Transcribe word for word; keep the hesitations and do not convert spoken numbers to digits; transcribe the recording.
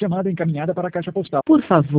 Chamada encaminhada para a caixa postal. Por favor.